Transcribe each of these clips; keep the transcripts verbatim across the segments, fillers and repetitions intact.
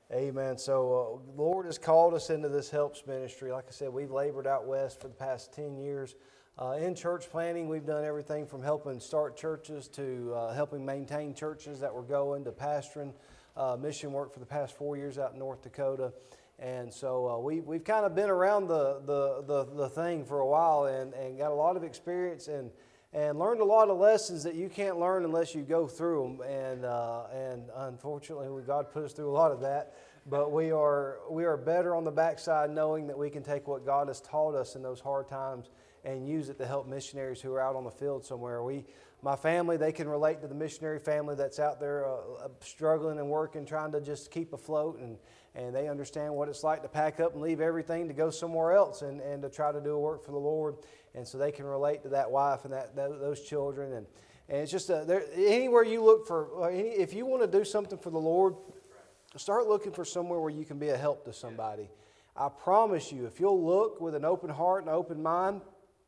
Amen. So, uh, Lord has called us into this helps ministry. Like I said, we've labored out west for the past ten years. Uh, in church planting, we've done everything from helping start churches to uh, helping maintain churches that were going to pastoring uh, mission work for the past four years out in North Dakota. And so uh, we, we've kind of been around the, the, the, the thing for a while and, and got a lot of experience and and learned a lot of lessons that you can't learn unless you go through them. And uh, and unfortunately, God put us through a lot of that. But we are we are better on the backside knowing that we can take what God has taught us in those hard times and use it to help missionaries who are out on the field somewhere. We, my family, they can relate to the missionary family that's out there uh, struggling and working, trying to just keep afloat, and and they understand what it's like to pack up and leave everything to go somewhere else and, and to try to do a work for the Lord. And so they can relate to that wife and that, that those children. And, and it's just a, there, anywhere you look for, any, if you want to do something for the Lord, start looking for somewhere where you can be a help to somebody. I promise you, if you'll look with an open heart and an open mind,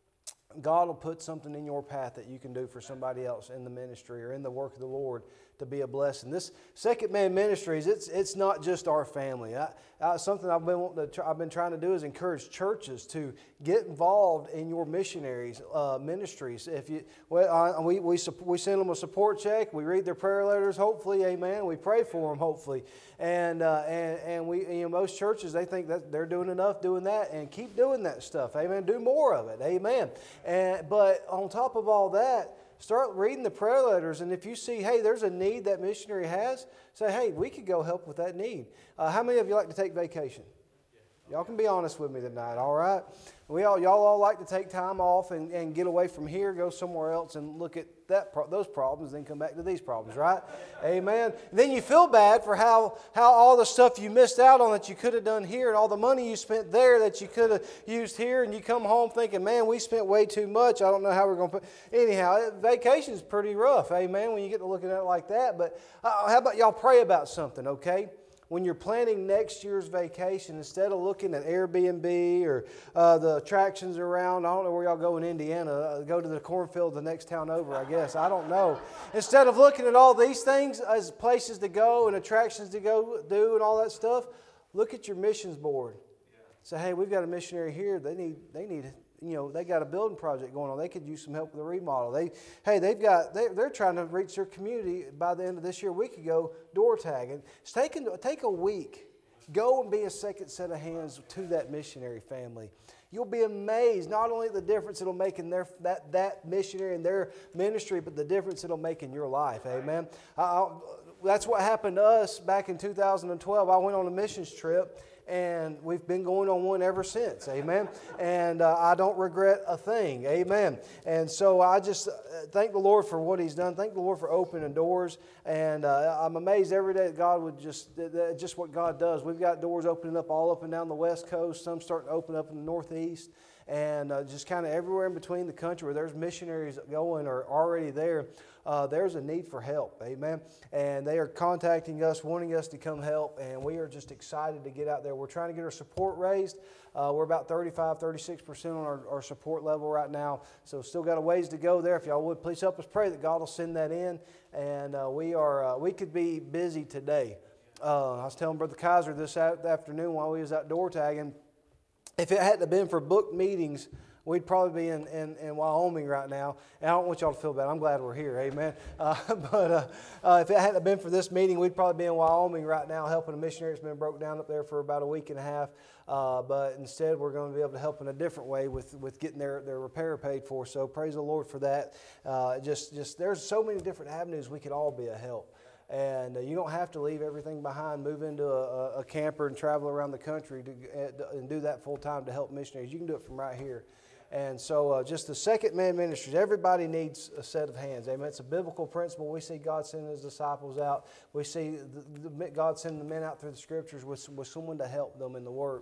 God will put something in your path that you can do for somebody else in the ministry or in the work of the Lord to be a blessing. This Second Man Ministries, it's it's not just our family. I, I, something I've been wanting to, I've been trying to do is encourage churches to get involved in your missionaries uh, ministries. If you, well, uh, we we we send them a support check. We read their prayer letters. Hopefully, amen. We pray for them. Hopefully, and uh, and and we you know most churches they think that they're doing enough doing that, and keep doing that stuff. Amen. Do more of it. Amen. And but on top of all that, start reading the prayer letters, and if you see, hey, there's a need that missionary has, say, hey, we could go help with that need. Uh, how many of you like to take vacation? Y'all can be honest with me tonight, all right? We all, y'all all like to take time off and, and get away from here, go somewhere else and look at that pro- those problems, then come back to these problems, right? Amen. And then you feel bad for how, how all the stuff you missed out on that you could have done here and all the money you spent there that you could have used here, and you come home thinking, man, we spent way too much. I don't know how we're going to put... Anyhow, vacation is pretty rough, amen, when you get to looking at it like that. But uh, how about y'all pray about something, okay? When you're planning next year's vacation, instead of looking at Airbnb or uh, the attractions around, I don't know where y'all go in Indiana, uh, go to the cornfield the next town over, I guess. I don't know. Instead of looking at all these things as places to go and attractions to go do and all that stuff, look at your missions board. Say, hey, we've got a missionary here. They need, they need, you know, they got a building project going on. They could use some help with the remodel. They, hey, they've got, they, they're trying to reach their community by the end of this year. We could go door tagging. It's taking, take a week. Go and be a second set of hands to that missionary family. You'll be amazed not only at the difference it'll make in their that that missionary and their ministry, but the difference it'll make in your life. Amen. I, that's what happened to us back in two thousand twelve. I went on a missions trip, and we've been going on one ever since, amen, and uh, I don't regret a thing, amen, and so I just uh, thank the Lord for what He's done, thank the Lord for opening doors, and uh, I'm amazed every day that God would just, that just what God does. We've got doors opening up all up and down the West Coast, some starting to open up in the Northeast, and uh, just kind of everywhere in between the country where there's missionaries going or already there. Uh, there's a need for help, amen, and they are contacting us, wanting us to come help, and we are just excited to get out there. We're trying to get our support raised. Uh, we're about thirty-five, thirty-six percent on our, our support level right now, so still got a ways to go there. If y'all would, please help us pray that God will send that in, and uh, we are uh, we could be busy today. Uh, I was telling Brother Kaiser this afternoon while we was out door tagging, if it hadn't been for booked meetings, we'd probably be in, in, in Wyoming right now. And I don't want y'all to feel bad. I'm glad we're here. Amen. Uh, but uh, uh, if it hadn't been for this meeting, we'd probably be in Wyoming right now helping a missionary that's been broke down up there for about a week and a half. Uh, but instead, we're going to be able to help in a different way with, with getting their, their repair paid for. So praise the Lord for that. Uh, just, just there's so many different avenues we could all be a help. And uh, you don't have to leave everything behind, move into a, a camper and travel around the country to, uh, and do that full time to help missionaries. You can do it from right here. And so uh, just the Second Man Ministries, everybody needs a set of hands. Amen. It's a biblical principle. We see God sending His disciples out. We see the, the, God sending the men out through the Scriptures with, with someone to help them in the work.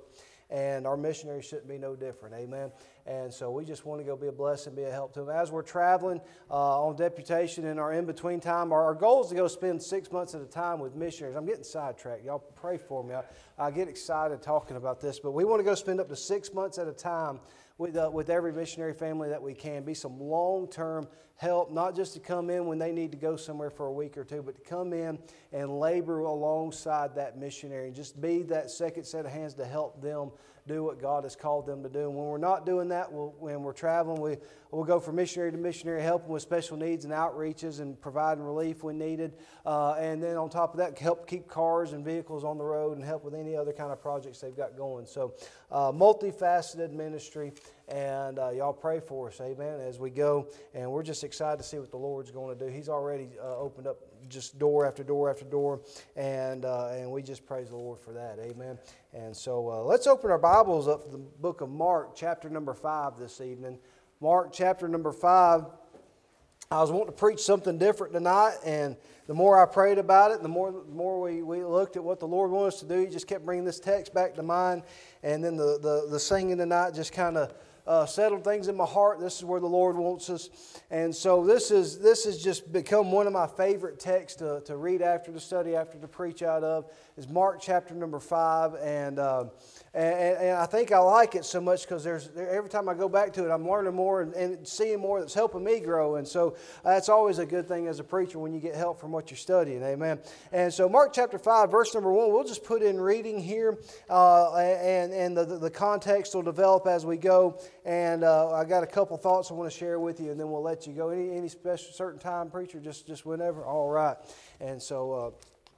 and our missionaries shouldn't be no different. Amen. And so we just want to go be a blessing, be a help to them. As we're traveling uh, on deputation in our in-between time, our, our goal is to go spend six months at a time with missionaries. I'm getting sidetracked. Y'all pray for me. I, I get excited talking about this, but we want to go spend up to six months at a time with uh, with every missionary family that we can. Be some long-term help, not just to come in when they need to go somewhere for a week or two, but to come in and labor alongside that missionary and just be that second set of hands to help them do what God has called them to do. And when we're not doing that, we'll, when we're traveling, we, we'll go from missionary to missionary, helping with special needs and outreaches and providing relief when needed. Uh, and then on top of that, help keep cars and vehicles on the road and help with any other kind of projects they've got going. So uh, multifaceted ministry. And uh, y'all pray for us, amen, as we go. And we're just excited to see what the Lord's going to do. He's already uh, opened up just door after door after door. And uh, and we just praise the Lord for that, amen. And so uh, let's open our Bibles up to the book of Mark, chapter number five this evening. Mark, chapter number five. I was wanting to preach something different tonight, and the more I prayed about it, the more the more we, we looked at what the Lord wanted us to do. He just kept bringing this text back to mind, and then the, the, the singing tonight just kind of Uh, settled things in my heart. This is where the Lord wants us. And so this is this has just become one of my favorite texts to, to read after, to study after, to preach out of, is Mark chapter number five. And uh, and, and I think I like it so much because there's every time I go back to it, I'm learning more and, and seeing more that's helping me grow. And so that's always a good thing as a preacher when you get help from what you're studying. Amen. And so Mark chapter five, verse number one, we'll just put in reading here, uh, and, and the, the context will develop as we go. And uh, I got a couple thoughts I want to share with you, and then we'll let you go. Any any special certain time, preacher? Just just whenever. All right. And so,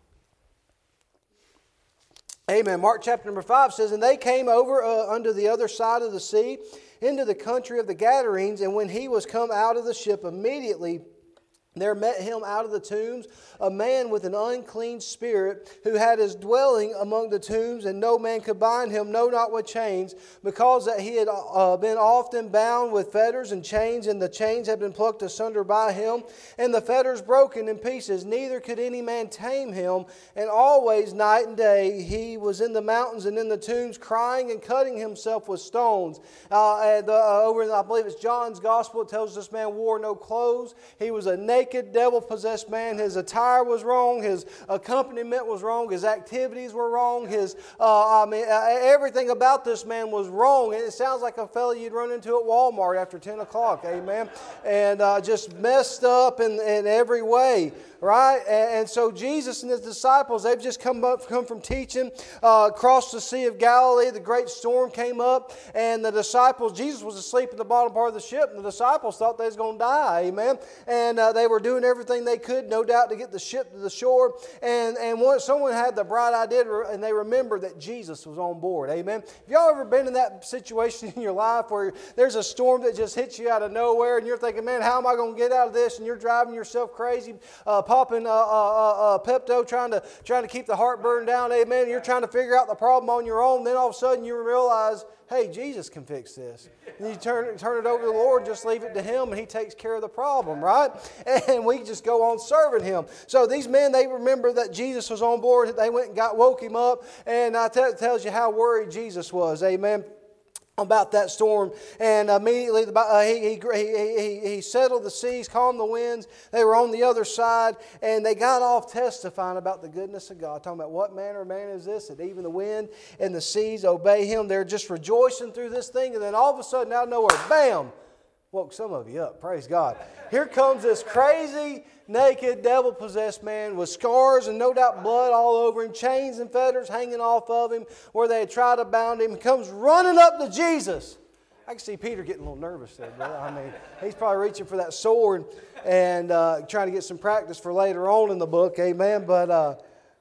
uh, amen. Mark chapter number five says, "And they came over uh, unto the other side of the sea, into the country of the Gadarenes. And when he was come out of the ship, immediately there met him out of the tombs a man with an unclean spirit, who had his dwelling among the tombs, and no man could bind him, no, not with chains, because that he had uh, been often bound with fetters and chains, and the chains had been plucked asunder by him, and the fetters broken in pieces. Neither could any man tame him. And always, night and day, he was in the mountains and in the tombs, crying and cutting himself with stones." Uh, and, uh, over in, I believe it's John's Gospel, it tells this man wore no clothes. He was a naked, devil-possessed man. His attire was wrong. His accompaniment was wrong. His activities were wrong. His, uh, I mean, uh, everything about this man was wrong. And it sounds like a fellow you'd run into at Walmart after ten o'clock, amen? And uh, just messed up in, in every way, right? And, and so Jesus and his disciples, they've just come up, come from teaching uh, across the Sea of Galilee. The great storm came up, and the disciples, Jesus was asleep in the bottom part of the ship, and the disciples thought they was going to die, amen? And uh, they were doing everything they could, no doubt, to get the ship to the shore. And, and once someone had the bright idea, and they remembered that Jesus was on board, amen? Have y'all ever been in that situation in your life where there's a storm that just hits you out of nowhere, and you're thinking, man, how am I going to get out of this? And you're driving yourself crazy, uh, popping uh, uh, uh, Pepto, trying to trying to keep the heartburn down, amen? And you're trying to figure out the problem on your own. Then all of a sudden you realize, hey, Jesus can fix this. And you turn, turn it over to the Lord, just leave it to Him, and He takes care of the problem, right? And we just go on serving Him. So these men, they remember that Jesus was on board. They went and got woke Him up, and uh, that tells you how worried Jesus was, amen, about that storm. And immediately the, uh, he, he, he, he settled the seas, calmed the winds. They were on the other side, and they got off testifying about the goodness of God, talking about what manner of man is this, that even the wind and the seas obey Him. They're just rejoicing through this thing, and then all of a sudden, out of nowhere, bam, woke some of you up. Praise God. Here comes this crazy, naked, devil-possessed man with scars and no doubt blood all over him, chains and fetters hanging off of him where they had tried to bound him. He comes running up to Jesus. I can see Peter getting a little nervous there, brother. I mean, he's probably reaching for that sword and uh, trying to get some practice for later on in the book, amen. But uh,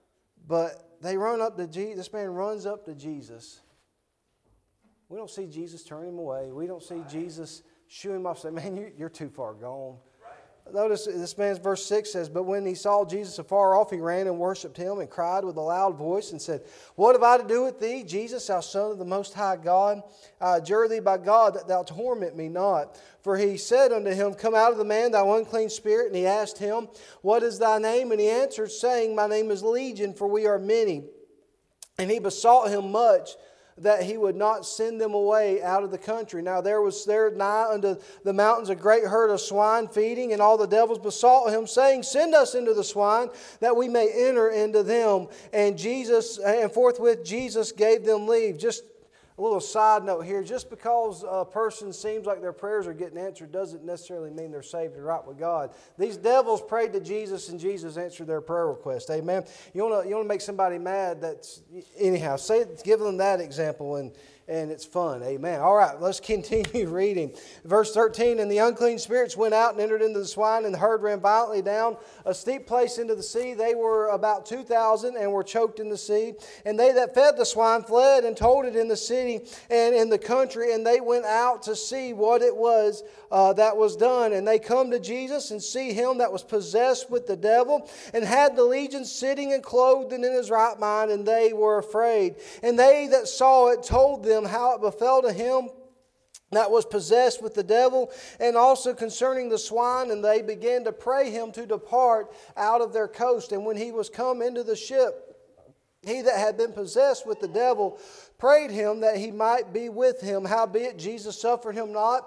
but they run up to Jesus. This man runs up to Jesus. We don't see Jesus turn him away. We don't see Jesus shoo him off, say, man, you're too far gone. Right. Notice this man's verse six says, "But when he saw Jesus afar off, he ran and worshipped Him and cried with a loud voice and said, What have I to do with thee, Jesus, thou Son of the Most High God? I adjure thee by God that thou torment me not. For he said unto him, Come out of the man, thou unclean spirit. And he asked him, What is thy name? And he answered, saying, My name is Legion, for we are many. And he besought him much that he would not send them away out of the country. Now there was there nigh unto the mountains a great herd of swine feeding, and all the devils besought him, saying, Send us into the swine, that we may enter into them. And Jesus, and forthwith Jesus gave them leave. Just a little side note here, just because a person seems like their prayers are getting answered doesn't necessarily mean they're saved and right with God. These devils prayed to Jesus and Jesus answered their prayer request. Amen. You want to you want to make somebody mad, that's anyhow, say give them that example and and it's fun. Amen. All right, let's continue reading. Verse thirteen, And the unclean spirits went out and entered into the swine, and the herd ran violently down a steep place into the sea. They were about two thousand and were choked in the sea. And they that fed the swine fled and told it in the city and in the country. And they went out to see what it was uh, that was done. And they come to Jesus and see him that was possessed with the devil and had the legion sitting and clothed and in his right mind. And they were afraid. And they that saw it told them how it befell to him that was possessed with the devil, and also concerning the swine, and they began to pray him to depart out of their coast. And when he was come into the ship, he that had been possessed with the devil prayed him that he might be with him. Howbeit Jesus suffered him not,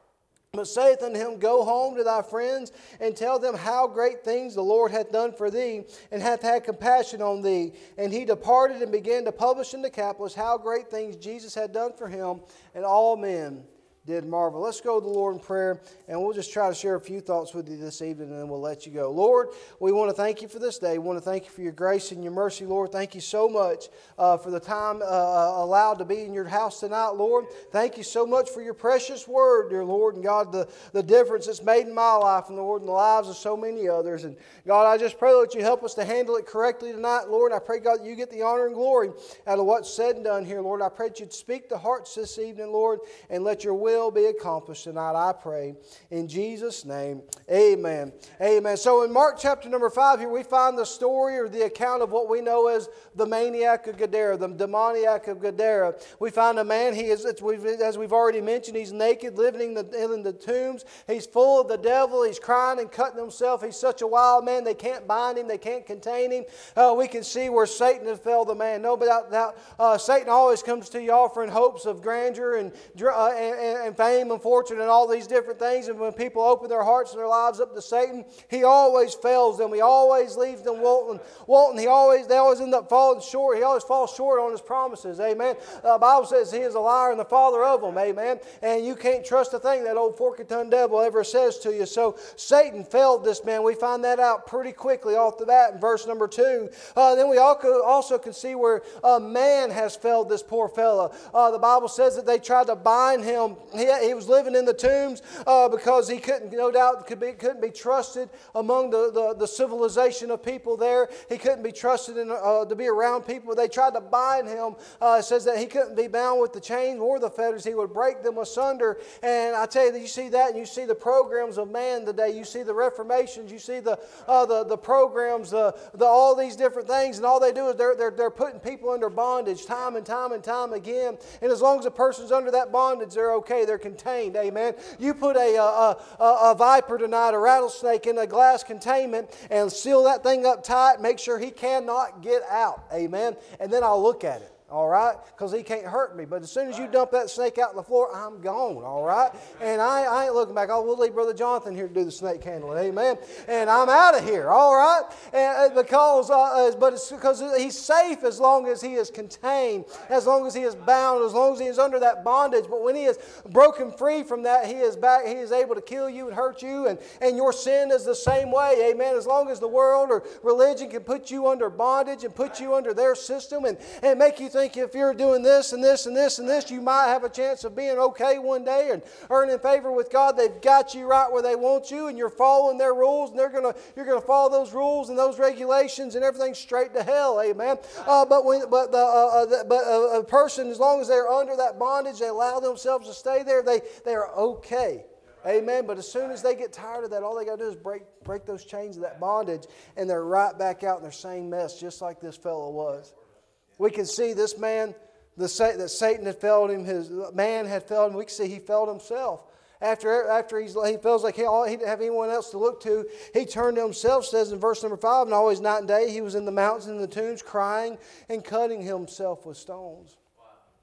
but saith unto him, Go home to thy friends, and tell them how great things the Lord hath done for thee, and hath had compassion on thee. And he departed and began to publish in Decapolis how great things Jesus had done for him, and all men did marvel. Let's go to the Lord in prayer, and we'll just try to share a few thoughts with you this evening, and then we'll let you go. Lord, we want to thank you for this day. We want to thank you for your grace and your mercy, Lord. Thank you so much uh, for the time uh, allowed to be in your house tonight, Lord. Thank you so much for your precious word, dear Lord, and God, the, the difference it's made in my life and, Lord, in the lives of so many others. And God, I just pray that you help us to handle it correctly tonight, Lord. I pray, God, that you get the honor and glory out of what's said and done here, Lord. I pray that you'd speak to hearts this evening, Lord, and let your will be accomplished tonight, I pray. In Jesus' name, amen. Amen. So in Mark chapter number five here, we find the story or the account of what we know as the maniac of Gadara, the demoniac of Gadara. We find a man, he is, it's, we've, as we've already mentioned, he's naked, living in the, in the tombs. He's full of the devil. He's crying and cutting himself. He's such a wild man. They can't bind him. They can't contain him. Uh, we can see where Satan has fell the man. No doubt, doubt uh, Satan always comes to you offering hopes of grandeur and, uh, and, and fame and fortune and all these different things. And when people open their hearts and their lives up to Satan, he always fails them. He always leaves them wanting. wanting. He always, they always end up falling short. He always falls short on his promises. Amen. The Bible says he is a liar and the father of them. Amen. And you can't trust a thing that old fork-a-tongue devil ever says to you. So Satan failed this man. We find that out pretty quickly off the bat in verse number two. Uh, then we also can see where a man has failed this poor fella. Uh, the Bible says that they tried to bind him. He, he was living in the tombs uh, because he couldn't, no doubt, could be, couldn't be trusted among the, the, the civilization of people there. He couldn't be trusted in, uh, to be around people. They tried to bind him. Uh, it says that he couldn't be bound with the chains or the fetters. He would break them asunder. And I tell you, that you see that, and you see the programs of man today. You see the reformations. You see the uh, the, the programs, the, the all these different things, and all they do is they're, they're, they're putting people under bondage time and time and time again. And as long as a person's under that bondage, they're okay. They're contained. Amen. You put a, a, a, a viper tonight, a rattlesnake, in a glass containment and seal that thing up tight, make sure he cannot get out. Amen. And then I'll look at it. All right? Because he can't hurt me. But as soon as you dump that snake out on the floor, I'm gone. All right? And I, I ain't looking back. Oh, we'll leave Brother Jonathan here to do the snake handling. Amen? And I'm out of here. All right? And because, uh, but it's because he's safe as long as he is contained, as long as he is bound, as long as he is under that bondage. But when he is broken free from that, he is back. He is able to kill you and hurt you. And, and your sin is the same way. Amen? As long as the world or religion can put you under bondage and put you under their system and, and make you think if you're doing this and this and this and this, you might have a chance of being okay one day and earning favor with God. They've got you right where they want you, and you're following their rules, and they're gonna you're gonna follow those rules and those regulations and everything straight to hell. Amen. Uh, but when but the, uh, uh, the but a, a person, as long as they're under that bondage, they allow themselves to stay there. They they are okay. Amen. But as soon as they get tired of that, all they got to do is break break those chains of that bondage, and they're right back out in their same mess, just like this fellow was. We can see this man, the, that Satan had failed him, his man had failed him. We can see he failed himself. After, after he's, he feels like he, he didn't have anyone else to look to, he turned to himself, says in verse number five, and always night and day he was in the mountains and the tombs crying and cutting himself with stones.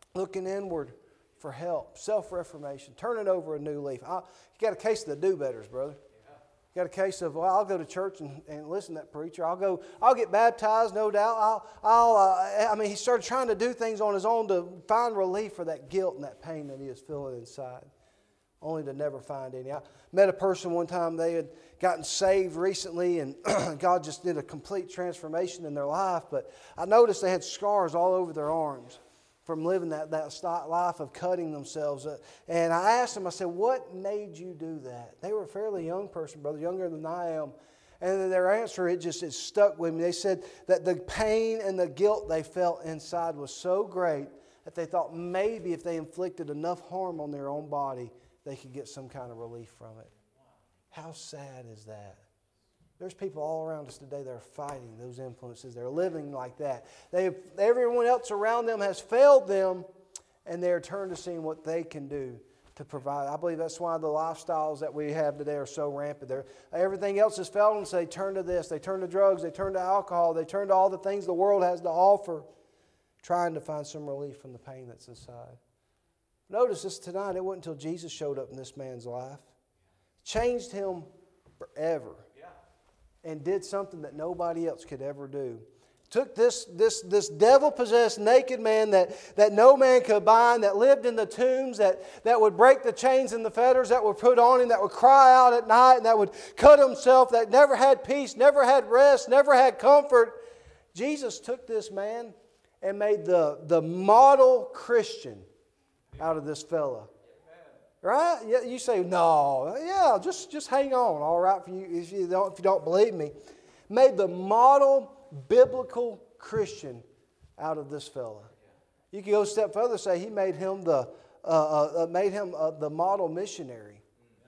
looking inward for help, self-reformation, turning over a new leaf. I, you got a case of the do-betters, brother. Got a case of, well, I'll go to church and, and listen to that preacher. I'll go, I'll get baptized, no doubt. I'll, I'll. Uh, I mean, he started trying to do things on his own to find relief for that guilt and that pain that he is feeling inside, only to never find any. I met a person one time, they had gotten saved recently, and God just did a complete transformation in their life, but I noticed they had scars all over their arms from living that, that life of cutting themselves. And I asked them, I said, what made you do that? They were a fairly young person, brother, younger than I am. And their answer, it just it stuck with me. They said that the pain and the guilt they felt inside was so great that they thought maybe if they inflicted enough harm on their own body, they could get some kind of relief from it. How sad is that? There's people all around us today that are fighting those influences. They're living like that. They, everyone else around them has failed them, and they're turned to seeing what they can do to provide. I believe that's why the lifestyles that we have today are so rampant. They're, everything else has failed them, so they turn to this. They turn to drugs. They turn to alcohol. They turn to all the things the world has to offer, trying to find some relief from the pain that's inside. Notice this tonight, it wasn't until Jesus showed up in this man's life, changed him forever, and did something that nobody else could ever do. Took this, this, this devil-possessed naked man that, that no man could bind, that lived in the tombs, that, that would break the chains and the fetters that were put on him, that would cry out at night, and that would cut himself, that never had peace, never had rest, never had comfort. Jesus took this man and made the, the model Christian out of this fella. Right? You say, no, yeah, just, just hang on, all right, for you, if you don't, if you don't believe me. Made the model biblical Christian out of this fella. You can go a step further and say he made him the, uh, uh, made him uh, the model missionary.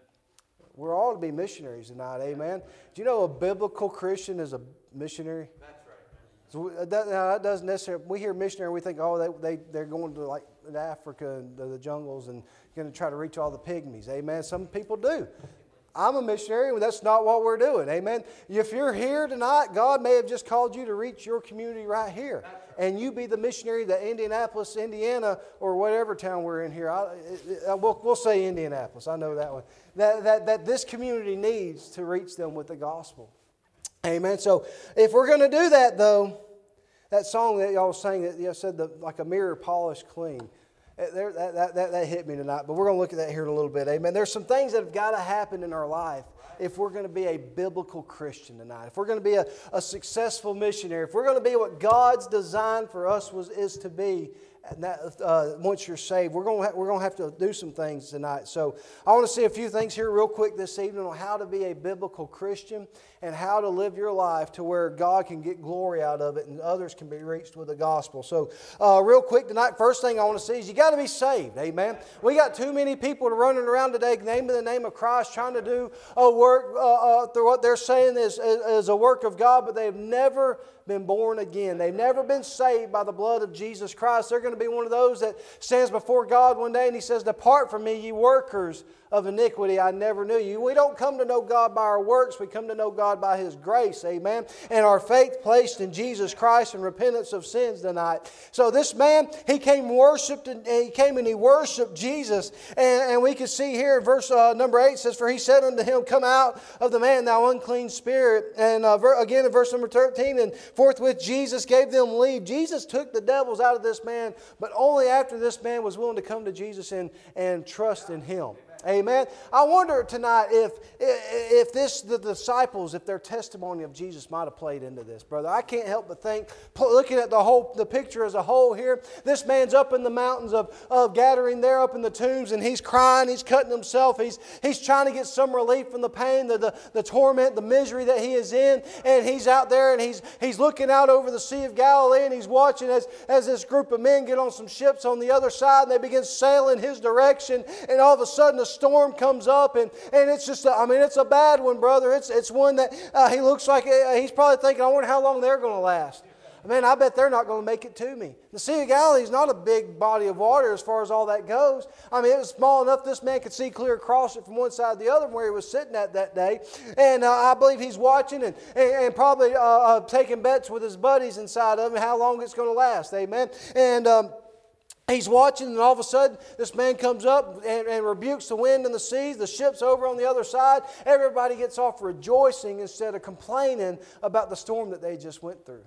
We're all to be missionaries tonight, amen. Do you know a biblical Christian is a missionary? That's right. So that, now that doesn't necessarily, we hear missionary, we think, oh, they, they, they're going to like Africa and the, the jungles and going to try to reach all the pygmies. Amen. Some people do. I'm a missionary, and that's not what we're doing. Amen. If you're here tonight, God may have just called you to reach your community right here. And you be the missionary to Indianapolis, Indiana, or whatever town we're in here. I, I, we'll, we'll say Indianapolis. I know that one. That, that, that this community needs to reach them with the gospel. Amen. So if we're going to do that, though, that song that y'all sang, that y'all said the, like a mirror polished clean. There, that, that, that, that hit me tonight, but we're going to look at that here in a little bit. Amen. There's some things that have got to happen in our life if we're going to be a biblical Christian tonight. If we're going to be a, a successful missionary. If we're going to be what God's design for us was is to be. And that, uh, once you're saved, we're going to ha- we're going to have to do some things tonight. So I want to see a few things here real quick this evening on how to be a biblical Christian and how to live your life to where God can get glory out of it and others can be reached with the gospel. So uh, real quick tonight, first thing I want to see is you got to be saved. Amen. We got too many people running around today naming the name of Christ, trying to do a work uh, uh, through what they're saying is, is, is a work of God, but they've never been born again. They've never been saved by the blood of Jesus Christ. They're going to be one of those that stands before God one day and He says, "Depart from me, ye workers of iniquity, I never knew you." We don't come to know God by our works. We come to know God by His grace. Amen. And our faith placed in Jesus Christ and repentance of sins tonight. So this man, he came and worshiped, and he came and he worshiped Jesus. And, and we can see here in verse uh, number eight, it says, "For he said unto him, Come out of the man, thou unclean spirit." And uh, ver- again in verse number thirteen, "And forthwith Jesus gave them leave." Jesus took the devils out of this man, but only after this man was willing to come to Jesus and, and trust in Him. Amen. I wonder tonight if if this the disciples, if their testimony of Jesus might have played into this, brother. I can't help but think, looking at the whole the picture as a whole here, this man's up in the mountains of, of Gathering there up in the tombs, and he's crying, he's cutting himself, he's he's trying to get some relief from the pain, the, the, the torment, the misery that he is in, and he's out there and he's he's looking out over the Sea of Galilee, and he's watching as, as this group of men get on some ships on the other side, and they begin sailing his direction, and all of a sudden a storm comes up, and, and it's just, a, I mean, it's a bad one, brother. It's it's one that uh, he looks like, uh, he's probably thinking, I wonder how long they're going to last. Man, I bet they're not going to make it to me. The Sea of Galilee is not a big body of water as far as all that goes. I mean, it was small enough this man could see clear across it from one side to the other where he was sitting at that day. And uh, I believe he's watching and, and, and probably uh, uh, taking bets with his buddies inside of him how long it's going to last. Amen. And um, He's watching, and all of a sudden, this man comes up and, and rebukes the wind and the seas. The ship's over on the other side. Everybody gets off rejoicing instead of complaining about the storm that they just went through.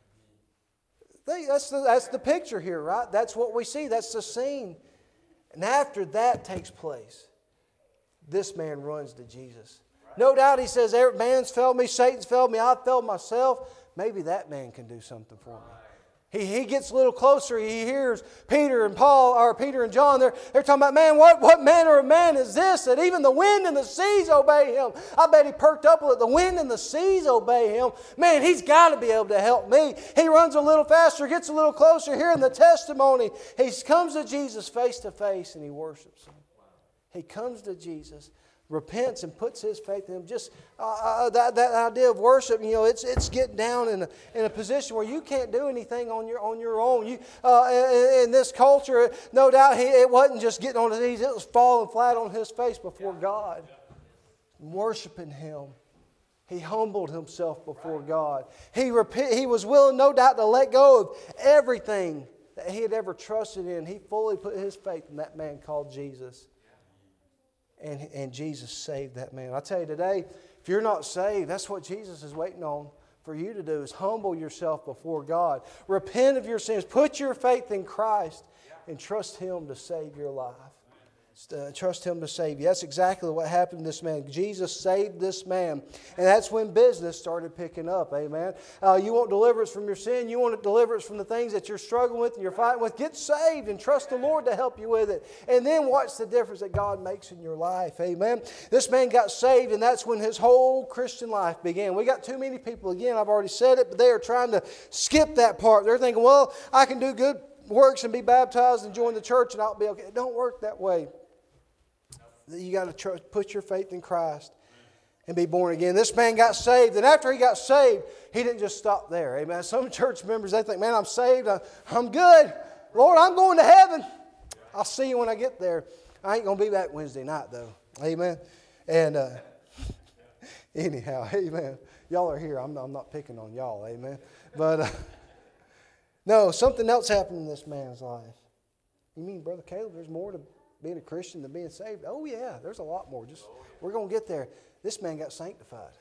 They, that's, the, that's the picture here, right? That's what we see. That's the scene. And after that takes place, this man runs to Jesus. No doubt he says, man's failed me, Satan's failed me, I've failed myself. Maybe that man can do something for me. He, he gets a little closer. He hears Peter and Paul, or Peter and John. They're, they're talking about, man, what, what manner of man is this that even the wind and the seas obey him? I bet he perked up with it. The wind and the seas obey him. Man, he's got to be able to help me. He runs a little faster, gets a little closer. Hearing the testimony, he comes to Jesus face to face and he worships him. He comes to Jesus, repents and puts his faith in him. Just uh, that, that idea of worship, you know, it's it's getting down in a, in a position where you can't do anything on your on your own. You uh, in, in this culture, no doubt, he, it wasn't just getting on his knees; it was falling flat on his face before God, worshiping Him. He humbled himself before God. He rep- he was willing, no doubt, to let go of everything that he had ever trusted in. He fully put his faith in that man called Jesus. And, and Jesus saved that man. I tell you today, if you're not saved, that's what Jesus is waiting on for you to do, is humble yourself before God. Repent of your sins. Put your faith in Christ and trust Him to save your life. Uh, trust Him to save you. That's exactly what happened to this man. Jesus saved this man. And that's when business started picking up. Amen. Uh, you want deliverance from your sin. You want deliverance from the things that you're struggling with and you're fighting with. Get saved and trust the Lord to help you with it. And then watch the difference that God makes in your life. Amen. This man got saved, and that's when his whole Christian life began. We got too many people, again, I've already said it, but they are trying to skip that part. They're thinking, well, I can do good works and be baptized and join the church and I'll be okay. It don't work that way. You got to tr- put your faith in Christ and be born again. This man got saved, and after he got saved, he didn't just stop there. Amen. Some church members, they think, man, I'm saved. I'm good. Lord, I'm going to heaven. I'll see you when I get there. I ain't going to be back Wednesday night, though. Amen. And uh, anyhow, amen. Y'all are here. I'm not, I'm not picking on y'all. Amen. But uh, no, something else happened in this man's life. You mean, Brother Caleb, there's more to being a Christian than being saved? Oh yeah, there's a lot more. Just we're going to get there. This man got sanctified.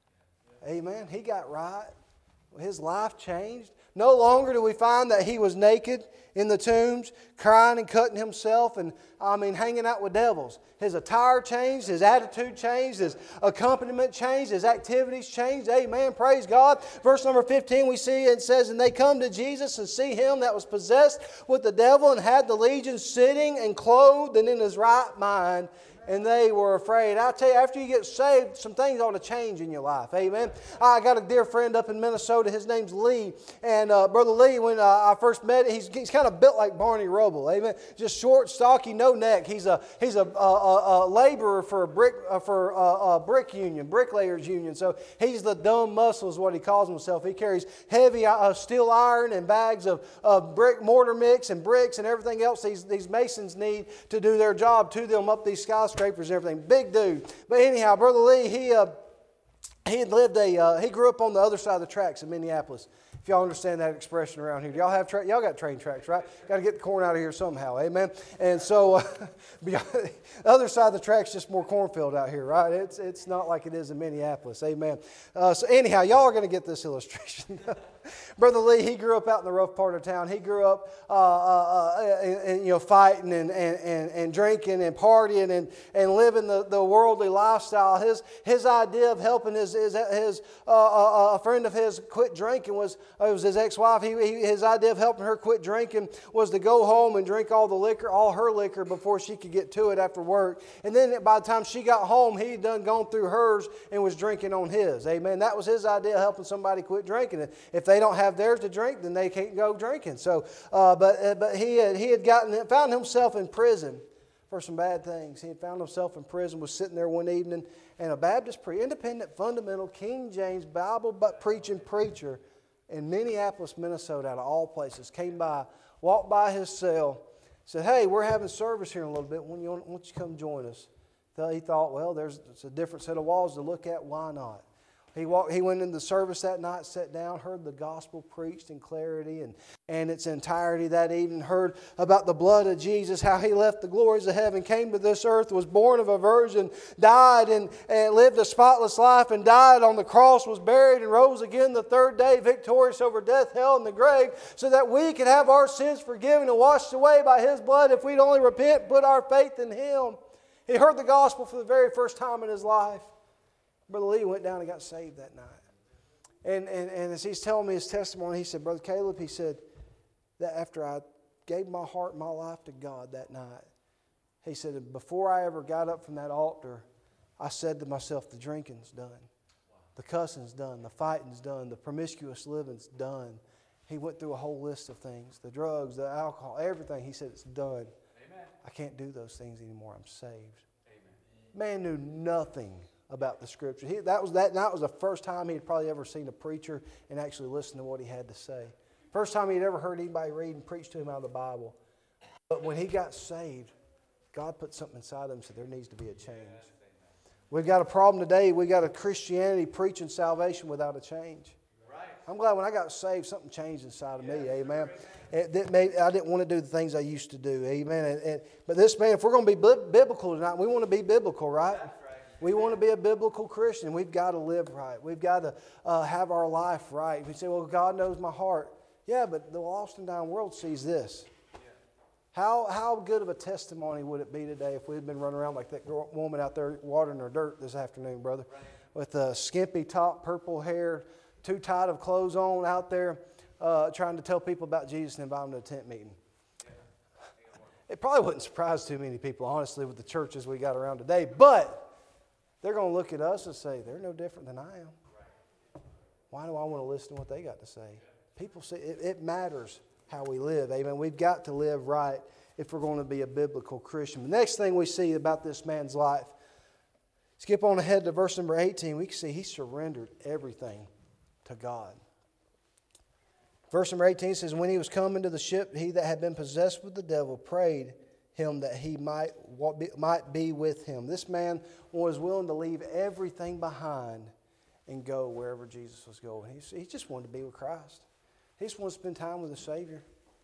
Amen. He got right. His life changed. No longer do we find that he was naked in the tombs, crying and cutting himself, and I mean hanging out with devils. His attire changed, his attitude changed, his accompaniment changed, his activities changed. Amen. Praise God. Verse number fifteen, we see it says, and they come to Jesus and see him that was possessed with the devil and had the legion sitting and clothed and in his right mind. And they were afraid. I'll tell you, after you get saved, some things ought to change in your life. Amen. I got a dear friend up in Minnesota. His name's Lee. And uh, Brother Lee, when uh, I first met him, he's, he's kind of built like Barney Rubble. Amen. Just short, stocky, no neck. He's a he's a, a, a, a laborer for a brick uh, for a, a brick union, bricklayers union. So he's the dumb muscle is what he calls himself. He carries heavy uh, steel iron and bags of, of brick mortar mix and bricks and everything else these these masons need to do their job to them up these skyscrapers. Scrapers and everything, big dude. But anyhow, Brother Lee, he uh, he had lived a uh, he grew up on the other side of the tracks in Minneapolis. If y'all understand that expression around here, y'all have tra- y'all got train tracks, right? Got to get the corn out of here somehow, amen. And so, uh, the other side of the tracks just more cornfield out here, right? It's it's not like it is in Minneapolis, amen. Uh, so anyhow, y'all are going to get this illustration. Brother Lee, he grew up out in the rough part of town. He grew up, uh, uh, uh, and, and, you know, fighting and, and, and, and drinking and partying and, and living the, the worldly lifestyle. His his idea of helping his his, his uh, uh, a friend of his quit drinking was it was his ex-wife. He, he his idea of helping her quit drinking was to go home and drink all the liquor, all her liquor, before she could get to it after work. And then by the time she got home, he'd done gone through hers and was drinking on his. Amen. That was his idea of helping somebody quit drinking. If they don't have theirs to drink, then they can't go drinking. So, uh, but uh, but he had, he had gotten found himself in prison for some bad things. He had found himself in prison, was sitting there one evening, and a Baptist pre independent, fundamental, King James Bible but preaching preacher in Minneapolis, Minnesota, out of all places, came by, walked by his cell, said, "Hey, we're having service here in a little bit. When you want, why don't you come join us?" He thought, well, there's it's a different set of walls to look at. Why not? He walked, he went into the service that night, sat down, heard the gospel preached in clarity and, and its entirety that evening, heard about the blood of Jesus, how He left the glories of heaven, came to this earth, was born of a virgin, died and, and lived a spotless life, and died on the cross, was buried and rose again the third day, victorious over death, hell, and the grave, so that we could have our sins forgiven and washed away by His blood if we'd only repent and put our faith in Him. He heard the gospel for the very first time in his life. Brother Lee went down and got saved that night. And, and, and as he's telling me his testimony, he said, Brother Caleb, he said, that after I gave my heart and my life to God that night, he said, before I ever got up from that altar, I said to myself, the drinking's done. The cussing's done. The fighting's done. The promiscuous living's done. He went through a whole list of things. The drugs, the alcohol, everything. He said, it's done. Amen. I can't do those things anymore. I'm saved. Amen. Man knew nothing about the Scripture. He, that was that night was the first time he had probably ever seen a preacher and actually listened to what he had to say. First time he'd ever heard anybody read and preach to him out of the Bible. But when he got saved, God put something inside him and said there needs to be a change. We've got a problem today. We've got a Christianity preaching salvation without a change. I'm glad when I got saved, something changed inside of me. Amen. It, it made, I didn't want to do the things I used to do. Amen. And, and, but this man, if we're going to be biblical tonight, we want to be biblical, right? We want to be a biblical Christian. We've got to live right. We've got to uh, have our life right. We say, well, God knows my heart. Yeah, but the lost and dying world sees this. How how good of a testimony would it be today if we had been running around like that woman out there watering her dirt this afternoon, brother, with a skimpy top, purple hair, too tight of clothes on out there uh, trying to tell people about Jesus and invite them to a tent meeting. It probably wouldn't surprise too many people, honestly, with the churches we got around today. But they're going to look at us and say, they're no different than I am. Why do I want to listen to what they got to say? People say it, it matters how we live. Amen. We've got to live right if we're going to be a biblical Christian. The next thing we see about this man's life, skip on ahead to verse number eighteen, we can see he surrendered everything to God. Verse number eighteen says, when he was come into the ship, he that had been possessed with the devil prayed him that he might, might be with him. This man was willing to leave everything behind and go wherever Jesus was going. He, he just wanted to be with Christ. He just wanted to spend time with the Savior.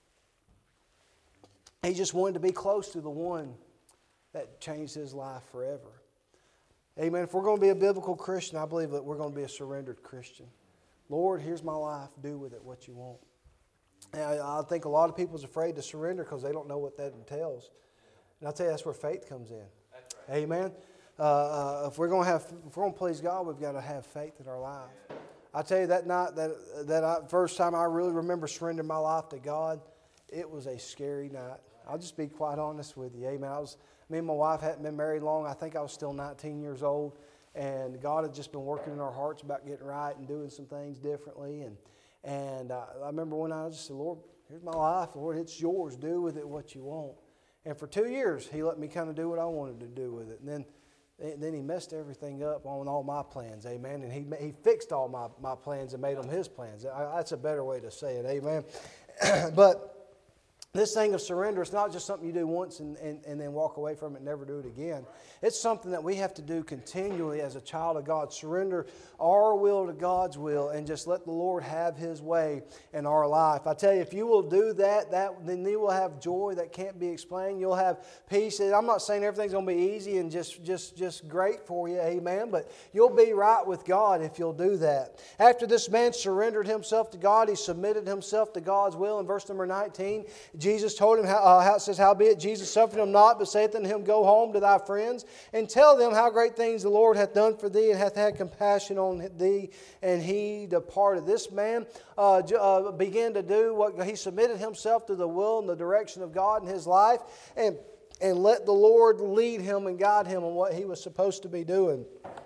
He just wanted to be close to the one that changed his life forever. Amen. If we're going to be a biblical Christian, I believe that we're going to be a surrendered Christian. Lord, here's my life. Do with it what you want. And I, I think a lot of people is afraid to surrender because they don't know what that entails. And I'll tell you, that's where faith comes in. That's right. Amen. Uh, uh, if we're going to have, if we're going to please God, we've got to have faith in our life. Yeah. I tell you, that night, that that I, first time I really remember surrendering my life to God, it was a scary night. I'll just be quite honest with you. Amen. I was, me and my wife hadn't been married long. I think I was still nineteen years old. And God had just been working in our hearts about getting right and doing some things differently. And and uh, I remember when I just said, Lord, here's my life. Lord, it's yours. Do with it what you want. And for two years, He let me kind of do what I wanted to do with it. And then and then He messed everything up on all my plans. Amen. And He he fixed all my, my plans and made them His plans. I, that's a better way to say it. Amen. But this thing of surrender, it's not just something you do once and, and, and then walk away from it and never do it again. It's something that we have to do continually as a child of God. Surrender our will to God's will and just let the Lord have His way in our life. I tell you, if you will do that, that then you will have joy that can't be explained. You'll have peace. I'm not saying everything's going to be easy and just, just, just great for you, amen, but you'll be right with God if you'll do that. After this man surrendered himself to God, he submitted himself to God's will. In verse number nineteen, Jesus told him, how, uh, how it says, howbeit Jesus suffered him not, but saith unto him, go home to thy friends, and tell them how great things the Lord hath done for thee, and hath had compassion on thee. And he departed. This man uh, uh, began to do what he submitted himself to the will and the direction of God in his life, and, and let the Lord lead him and guide him on what he was supposed to be doing.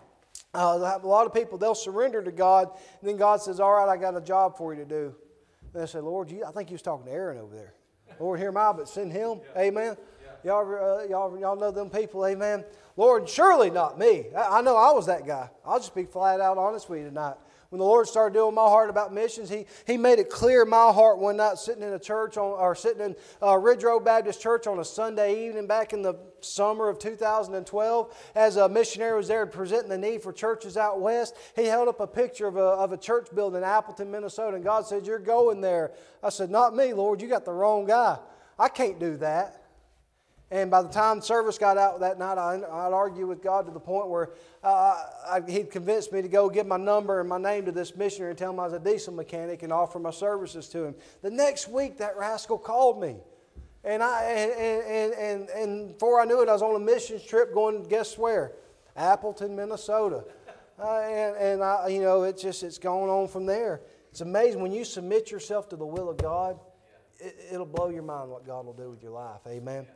Uh, a lot of people, they'll surrender to God, and then God says, all right, I got a job for you to do. And they say, Lord, you, I think you was talking to Aaron over there. Lord, here am I, but send him. Yeah. Amen. Yeah. Y'all, uh, y'all, y'all know them people. Amen. Lord, surely not me. I, I know I was that guy. I'll just be flat out honest with you tonight. When the Lord started doing my heart about missions, He, he made it clear in my heart one night sitting in a church, on, or sitting in uh, Ridge Road Baptist Church on a Sunday evening back in the summer of two thousand twelve, as a missionary was there presenting the need for churches out west. He held up a picture of a, of a church building in Appleton, Minnesota, and God said, "You're going there." I said, "Not me, Lord, you got the wrong guy. I can't do that." And by the time service got out that night, I, I'd argue with God to the point where uh, I, He'd convinced me to go give my number and my name to this missionary and tell him I was a diesel mechanic and offer my services to him. The next week, that rascal called me. And, I, and, and, and, and before I knew it, I was on a missions trip going, guess where? Appleton, Minnesota. Uh, and and I, you know, it's just, it's going on from there. It's amazing. When you submit yourself to the will of God, it, it'll blow your mind what God will do with your life. Amen.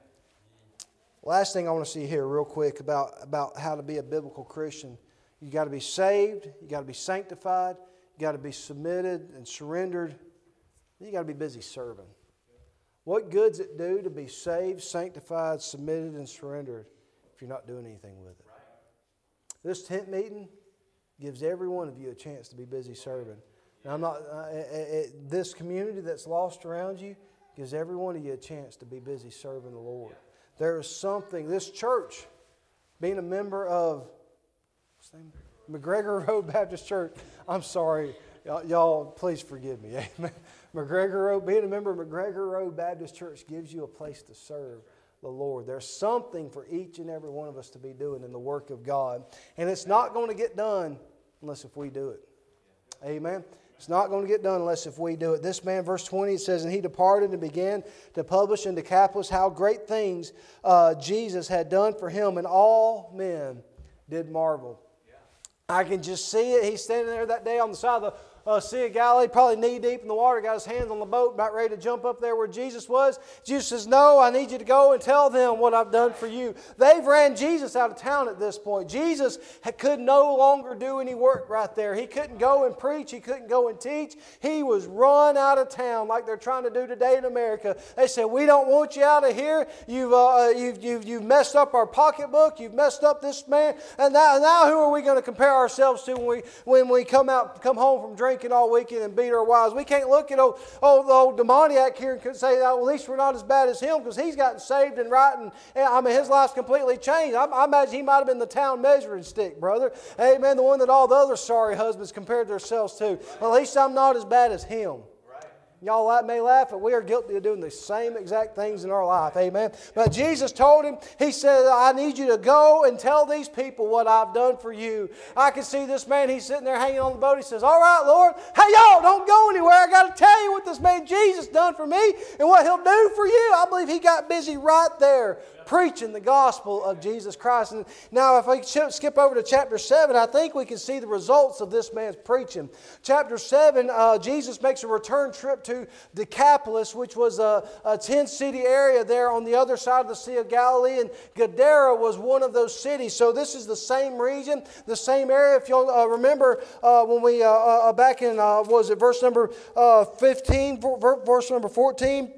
Last thing I want to see here real quick about, about how to be a biblical Christian. You got to be saved. You got to be sanctified. You got to be submitted and surrendered. You got to be busy serving. What good does it do to be saved, sanctified, submitted, and surrendered if you're not doing anything with it? This tent meeting gives every one of you a chance to be busy serving. Now, I'm not. Uh, it, it, this community that's lost around you gives every one of you a chance to be busy serving the Lord. There is something, this church, being a member of what's the name? McGregor Road Baptist Church. I'm sorry, y'all, y'all please forgive me. Amen. McGregor Road, being a member of McGregor Road Baptist Church gives you a place to serve the Lord. There's something for each and every one of us to be doing in the work of God. And it's not going to get done unless if we do it. Amen. It's not going to get done unless if we do it. This man, verse twenty, it says, "And he departed and began to publish in Decapolis how great things uh, Jesus had done for him, and all men did marvel." Yeah. I can just see it. He's standing there that day on the side of the Uh, Sea of Galilee, probably knee deep in the water, got his hands on the boat, about ready to jump up there where Jesus was. Jesus says, "No, I need you to go and tell them what I've done for you." They've ran Jesus out of town at this point. Jesus could no longer do any work right there. He couldn't go and preach. He couldn't go and teach. He was run out of town like they're trying to do today in America. They said, "We don't want you out of here. You've, uh, you've, you've, you've messed up our pocketbook. You've messed up this man. And now, now who are we going to compare ourselves to when we, when we come out, come home from drinking all weekend and beat our wives? We can't look at old, old, old demoniac here and say, oh, well, at least we're not as bad as him, because he's gotten saved and right, and I mean, his life's completely changed." I, I imagine he might have been the town measuring stick, brother. Amen. The one that all the other sorry husbands compared themselves to. Well, at least I'm not as bad as him. Y'all may laugh, but we are guilty of doing the same exact things in our life. Amen. But Jesus told him, He said, "I need you to go and tell these people what I've done for you." I can see this man, he's sitting there hanging on the boat. He says, "All right, Lord, hey, y'all, don't go anywhere. I got to tell you what this man Jesus done for me and what He'll do for you." I believe he got busy right there preaching the gospel of Jesus Christ. And now if I skip over to chapter seven, I think we can see the results of this man's preaching. Chapter seven, uh, Jesus makes a return trip to Decapolis, which was a, a ten-city area there on the other side of the Sea of Galilee, and Gadara was one of those cities. So this is the same region, the same area. If you'll uh, remember uh, when we, uh, uh, back in, uh, what was it, verse number uh, fifteen, verse number fourteen,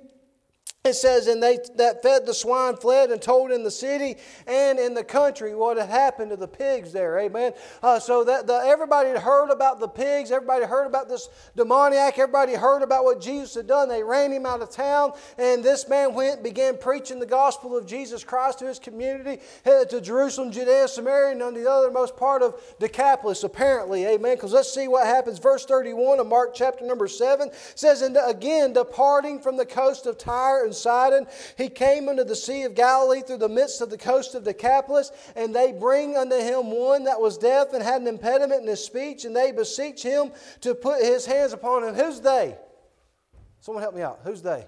it says, "And they that fed the swine fled and told in the city and in the country what had happened to the pigs there." Amen. Uh, so that the, everybody had heard about the pigs. Everybody heard about this demoniac. Everybody heard about what Jesus had done. They ran him out of town. And this man went and began preaching the gospel of Jesus Christ to his community, headed to Jerusalem, Judea, Samaria, and on the othermost part of Decapolis, apparently. Amen. Because let's see what happens. Verse thirty-one of Mark chapter number seven says, "And again, departing from the coast of Tyre and Sidon, he came unto the Sea of Galilee through the midst of the coast of Decapolis, and they bring unto him one that was deaf and had an impediment in his speech, and they beseech him to put his hands upon him." Who's they? Someone help me out. Who's they?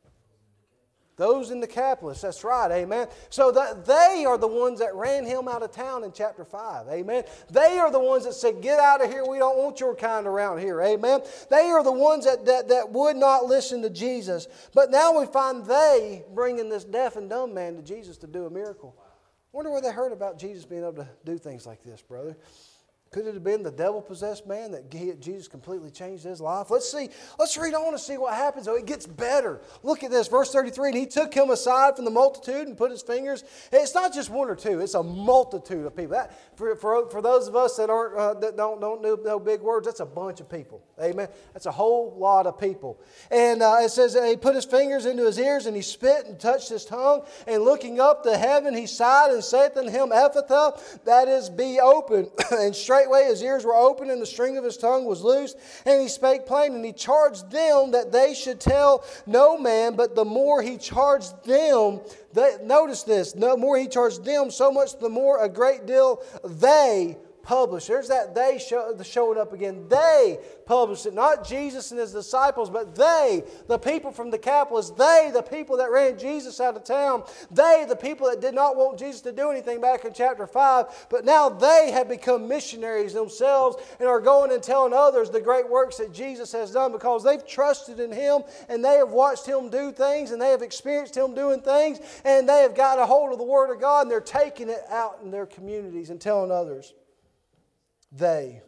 Those in Decapolis, that's right, amen. So that they are the ones that ran him out of town in chapter five, amen. They are the ones that said, "Get out of here, we don't want your kind around here," amen. They are the ones that, that, that would not listen to Jesus. But now we find they bringing this deaf and dumb man to Jesus to do a miracle. I wonder where they heard about Jesus being able to do things like this, brother. Could it have been the devil-possessed man that Jesus completely changed his life? Let's see. Let's read on and see what happens. Oh, it gets better. Look at this, verse thirty-three. And he took him aside from the multitude and put his fingers. It's not just one or two. It's a multitude of people. That, for, for, for those of us that aren't uh, that don't don't know no big words, that's a bunch of people. Amen. That's a whole lot of people. And uh, it says he put his fingers into his ears and he spit and touched his tongue. And looking up to heaven, he sighed and saith unto him, Ephphatha, that is, be open. And straightway his ears were open, and the string of his tongue was loosed, and he spake plain. And he charged them that they should tell no man, but the more he charged them, they, notice this, the more he charged them, so much the more a great deal they published. There's that they show, showing up again. They published it. Not Jesus and his disciples, but they, the people from Decapolis. They, the people that ran Jesus out of town. They, the people that did not want Jesus to do anything back in chapter five. But now they have become missionaries themselves and are going and telling others the great works that Jesus has done because they've trusted in Him and they have watched Him do things and they have experienced Him doing things and they have got a hold of the Word of God and they're taking it out in their communities and telling others. They.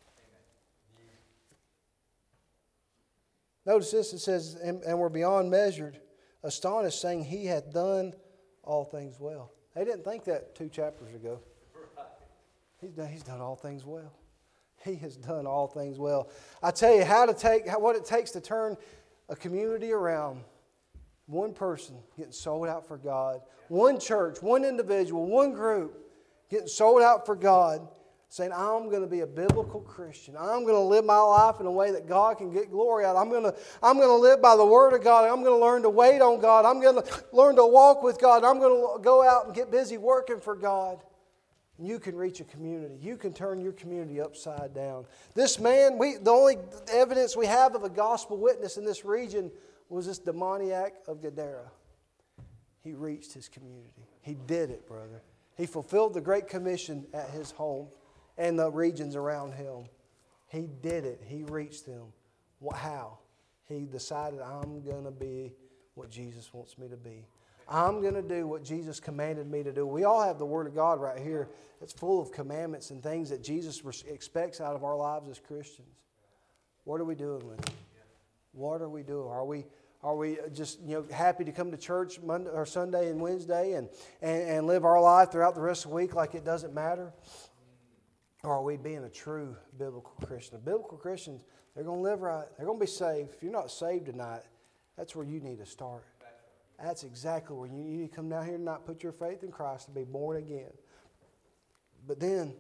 Notice this, it says, and, and were beyond measured, astonished, saying, He hath done all things well. They didn't think that two chapters ago. He's done, he's done all things well. He has done all things well. I tell you how to take how, what it takes to turn a community around. One person getting sold out for God. One church, one individual, one group getting sold out for God. Saying, I'm going to be a biblical Christian. I'm going to live my life in a way that God can get glory out. I'm going to, I'm going to live by the Word of God. I'm going to learn to wait on God. I'm going to learn to walk with God. I'm going to go out and get busy working for God. And you can reach a community. You can turn your community upside down. This man, we, the only evidence we have of a gospel witness in this region was this demoniac of Gadara. He reached his community. He did it, brother. He fulfilled the Great Commission at his home and the regions around him. He did it. He reached them. How? He decided, I'm going to be what Jesus wants me to be. I'm going to do what Jesus commanded me to do. We all have the Word of God right here. It's full of commandments and things that Jesus expects out of our lives as Christians. What are we doing with it? What are we doing? Are we Are we just you know happy to come to church Monday or Sunday and Wednesday and, and, and live our life throughout the rest of the week like it doesn't matter? Or are we being a true biblical Christian? A biblical Christians, they're going to live right. They're going to be saved. If you're not saved tonight, that's where you need to start. That's exactly where you need to come down here and not put your faith in Christ to be born again. But then,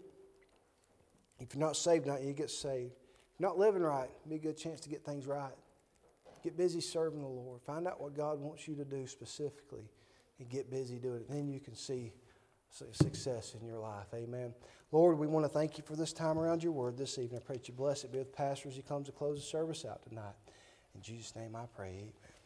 if you're not saved tonight, you get saved. If you're not living right, it'll be a good chance to get things right. Get busy serving the Lord. Find out what God wants you to do specifically and get busy doing it. Then you can see success in your life. Amen. Lord, we want to thank you for this time around your word this evening. I pray that you bless it. Be with the pastor as he comes to close the service out tonight. In Jesus' name I pray. Amen.